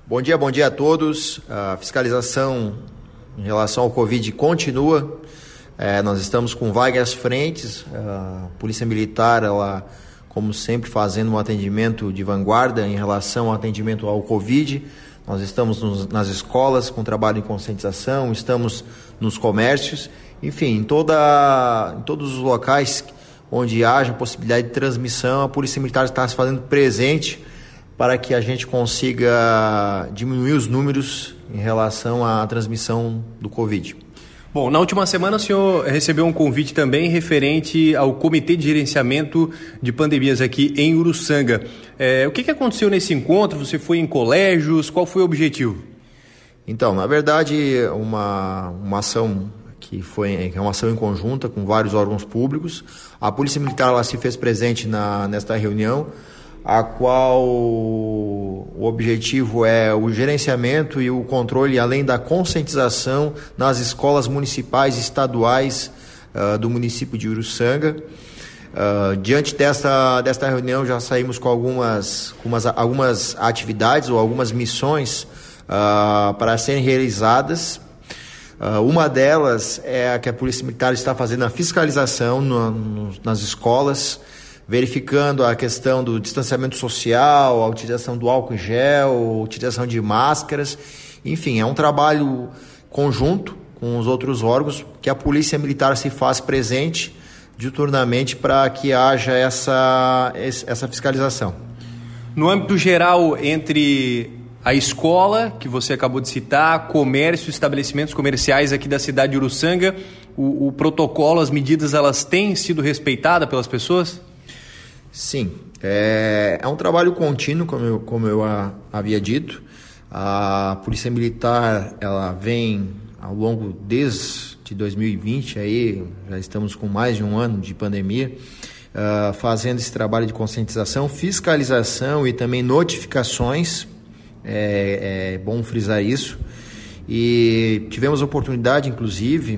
Bom dia a todos. A fiscalização em relação ao Covid continua. Nós estamos com várias frentes. A Polícia Militar, ela, como sempre, fazendo um atendimento de vanguarda em relação ao atendimento ao Covid. Nós estamos nas escolas com trabalho em conscientização, estamos nos comércios, enfim, em todos os locais onde haja possibilidade de transmissão, a Polícia Militar está se fazendo presente para que a gente consiga diminuir os números em relação à transmissão do Covid. Bom, na última semana o senhor recebeu um convite também referente ao Comitê de Gerenciamento de Pandemias aqui em Uruçanga. O que aconteceu nesse encontro? Você foi em colégios? Qual foi o objetivo? Então, na verdade, uma ação que é uma ação em conjunta com vários órgãos públicos. A Polícia Militar ela se fez presente nesta reunião, a qual o objetivo é o gerenciamento e o controle, além da conscientização nas escolas municipais e estaduais do município de Uruçanga. Diante desta reunião já saímos com algumas atividades ou algumas missões para serem realizadas. Uma delas é a que a Polícia Militar está fazendo a fiscalização nas escolas, verificando a questão do distanciamento social, a utilização do álcool em gel, a utilização de máscaras. Enfim, é um trabalho conjunto com os outros órgãos que a Polícia Militar se faz presente diuturnamente para que haja essa fiscalização. No âmbito geral, entre a escola, que você acabou de citar, comércio, estabelecimentos comerciais aqui da cidade de Uruçanga, o protocolo, as medidas, elas têm sido respeitadas pelas pessoas? Sim, é um trabalho contínuo, como eu havia dito. A Polícia Militar, ela vem ao longo desde 2020, aí já estamos com mais de um ano de pandemia, fazendo esse trabalho de conscientização, fiscalização e também notificações. É bom frisar isso. E tivemos a oportunidade, inclusive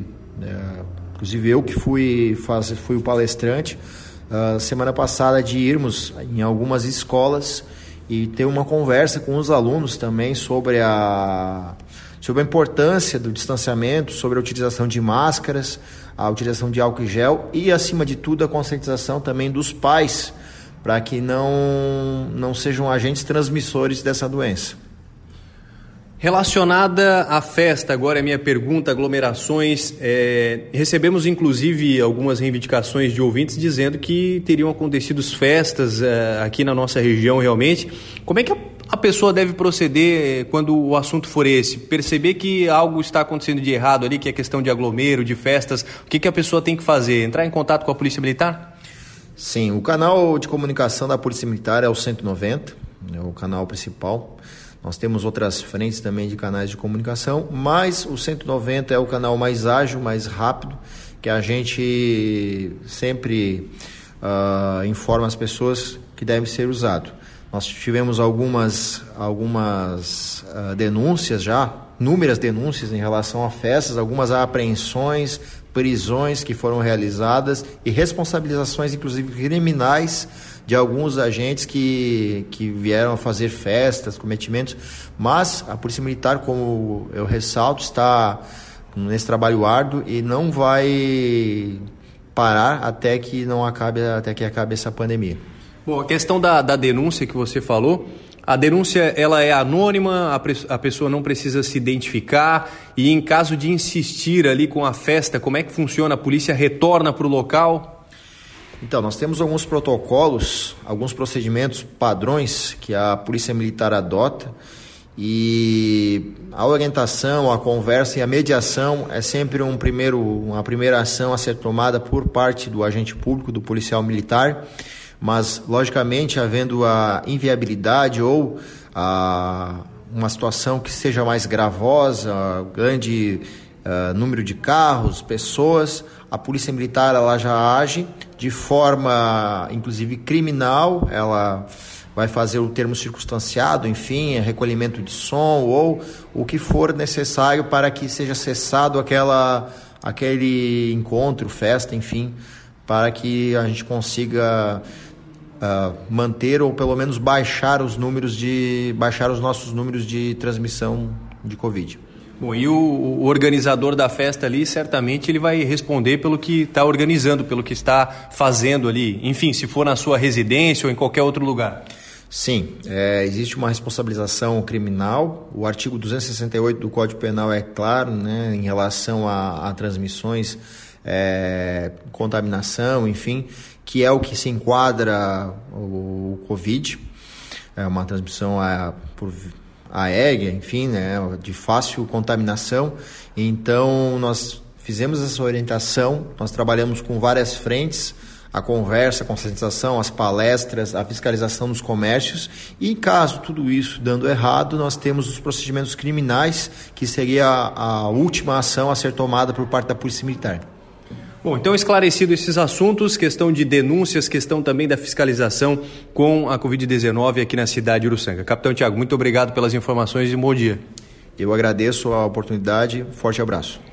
eu que fui o palestrante, semana passada, de irmos em algumas escolas e ter uma conversa com os alunos também sobre a importância do distanciamento, sobre a utilização de máscaras, a utilização de álcool em gel e, acima de tudo, a conscientização também dos pais para que não sejam agentes transmissores dessa doença. Relacionada à festa, agora é a minha pergunta, aglomerações, recebemos inclusive algumas reivindicações de ouvintes dizendo que teriam acontecido festas aqui na nossa região realmente. Como é que a pessoa deve proceder quando o assunto for esse? Perceber que algo está acontecendo de errado ali, que é questão de aglomero, de festas, o que a pessoa tem que fazer? Entrar em contato com a Polícia Militar? Sim, o canal de comunicação da Polícia Militar é o 190, é o canal principal. Nós temos outras frentes também de canais de comunicação, mas o 190 é o canal mais ágil, mais rápido, que a gente sempre informa as pessoas que deve ser usado. Nós tivemos algumas denúncias já, inúmeras denúncias em relação a festas, algumas apreensões, prisões que foram realizadas e responsabilizações, inclusive criminais, de alguns agentes que vieram a fazer festas, cometimentos, mas a Polícia Militar, como eu ressalto, está nesse trabalho árduo e não vai parar até que acabe essa pandemia. Bom, a questão da denúncia que você falou, a denúncia ela é anônima, a pessoa não precisa se identificar e em caso de insistir ali com a festa, como é que funciona? A polícia retorna para o local? Então, nós temos alguns protocolos, alguns procedimentos, padrões que a Polícia Militar adota e a orientação, a conversa e a mediação é sempre uma primeira ação a ser tomada por parte do agente público, do policial militar, mas, logicamente, havendo a inviabilidade ou uma situação que seja mais gravosa, grande número de carros, pessoas, a Polícia Militar ela já age de forma, inclusive, criminal. Ela vai fazer o termo circunstanciado, enfim, recolhimento de som ou o que for necessário para que seja cessado aquele encontro, festa, enfim, para que a gente consiga manter ou pelo menos baixar os nossos números de transmissão de Covid. Bom, e o organizador da festa ali, certamente ele vai responder pelo que está organizando, pelo que está fazendo ali, enfim, se for na sua residência ou em qualquer outro lugar. Sim, existe uma responsabilização criminal. O artigo 268 do Código Penal é claro, né, em relação a transmissões, contaminação, enfim, que é o que se enquadra o Covid. É uma transmissão por aérea, enfim, né, de fácil contaminação. Então, nós fizemos essa orientação, nós trabalhamos com várias frentes, a conversa, a conscientização, as palestras, a fiscalização dos comércios, e caso tudo isso dando errado, nós temos os procedimentos criminais, que seria a última ação a ser tomada por parte da Polícia Militar. Bom, então esclarecido esses assuntos, questão de denúncias, questão também da fiscalização com a Covid-19 aqui na cidade de Uruçanga. Capitão Tiago, muito obrigado pelas informações e bom dia. Eu agradeço a oportunidade, forte abraço.